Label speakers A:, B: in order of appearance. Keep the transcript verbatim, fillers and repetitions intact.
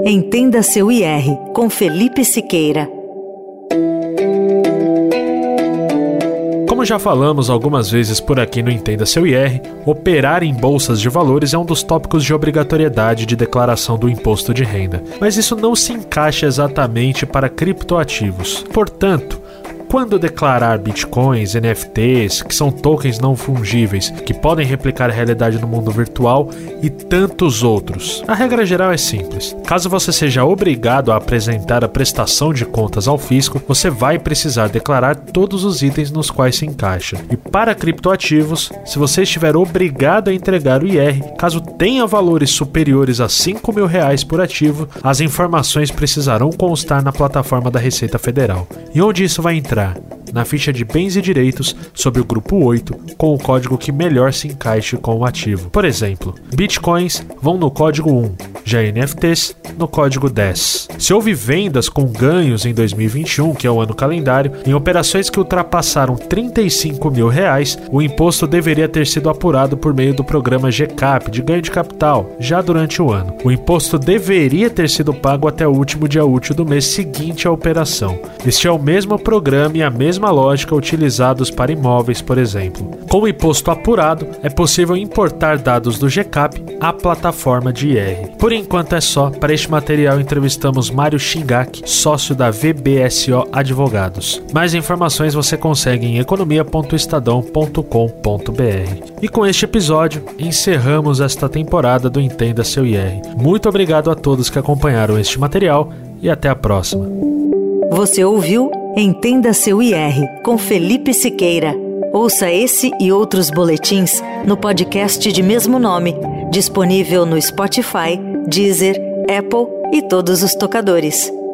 A: Entenda seu I R, com Felipe Siqueira.
B: Como já falamos algumas vezes por aqui no Entenda Seu I R, operar em bolsas de valores é um dos tópicos de obrigatoriedade de declaração do imposto de renda. Mas isso não se encaixa exatamente para criptoativos. Portanto, quando declarar bitcoins, N F Ts, que são tokens não fungíveis, que podem replicar a realidade no mundo virtual e tantos outros? A regra geral é simples. Caso você seja obrigado a apresentar a prestação de contas ao fisco, você vai precisar declarar todos os itens nos quais se encaixa. E para criptoativos, se você estiver obrigado a entregar o I R, caso tenha valores superiores a cinco mil reais por ativo, as informações precisarão constar na plataforma da Receita Federal. E onde isso vai entrar? Na ficha de bens e direitos sobre o grupo oito, com o código que melhor se encaixe com o ativo. Por exemplo, bitcoins vão no código um, já N F Ts no código dez. Se houve vendas com ganhos em dois mil e vinte e um, que é o ano calendário, em operações que ultrapassaram trinta e cinco mil reais, o imposto deveria ter sido apurado por meio do programa G CAP, de ganho de capital, já durante o ano. O imposto deveria ter sido pago até o último dia útil do mês seguinte à operação. Este é o mesmo programa e a mesma lógica utilizados para imóveis, por exemplo. Com o imposto apurado, é possível importar dados do G CAP à plataforma de I R. Por enquanto é só. Para este material entrevistamos Mário Shingaki, sócio da V B S O Advogados. Mais informações você consegue em economia ponto estadão ponto com ponto b r. E com este episódio, encerramos esta temporada do Entenda Seu I R. Muito obrigado a todos que acompanharam este material e até a próxima.
A: Você ouviu Entenda Seu I R, com Felipe Siqueira. Ouça esse e outros boletins no podcast de mesmo nome, disponível no Spotify, Deezer, Apple e todos os tocadores.